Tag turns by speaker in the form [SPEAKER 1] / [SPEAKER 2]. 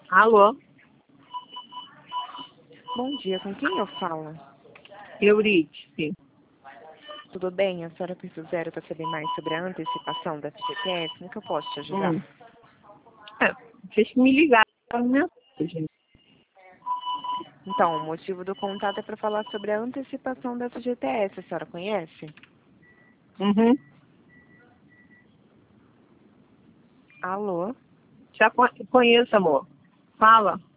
[SPEAKER 1] Alô?
[SPEAKER 2] Bom dia, com quem eu falo?
[SPEAKER 1] Eurídice.
[SPEAKER 2] Tudo bem? A senhora Zero para saber mais sobre a antecipação da FGTS? Como que eu posso te ajudar?
[SPEAKER 1] Vocês que me ligaram para mensagem.
[SPEAKER 2] Então, o motivo do contato é para falar sobre a antecipação da FGTS. A senhora conhece?
[SPEAKER 1] Uhum.
[SPEAKER 2] Alô?
[SPEAKER 1] Já conheço, amor. Fala.